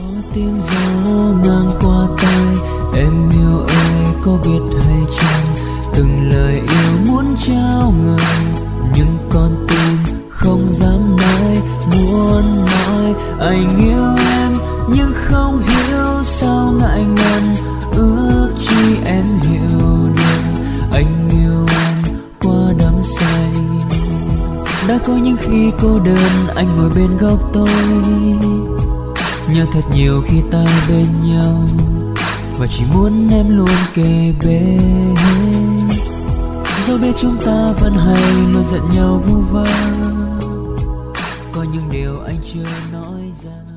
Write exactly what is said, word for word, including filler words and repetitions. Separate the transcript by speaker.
Speaker 1: tiếng gió ngang qua tai, em yêu ơi có biết hay chăng, từng lời yêu muốn trao người, nhưng con tim không dám nói. Muốn nói anh yêu em nhưng không hiểu sao ngại ngần, ước chi em hiểu được anh yêu em qua đắm say. Đã có những khi cô đơn anh ngồi bên góc tôi, nhớ thật nhiều khi ta bên nhau, và chỉ muốn em luôn kề bên. Dẫu biết chúng ta vẫn hay nói giận nhau vu vơ, có những điều anh chưa nói ra.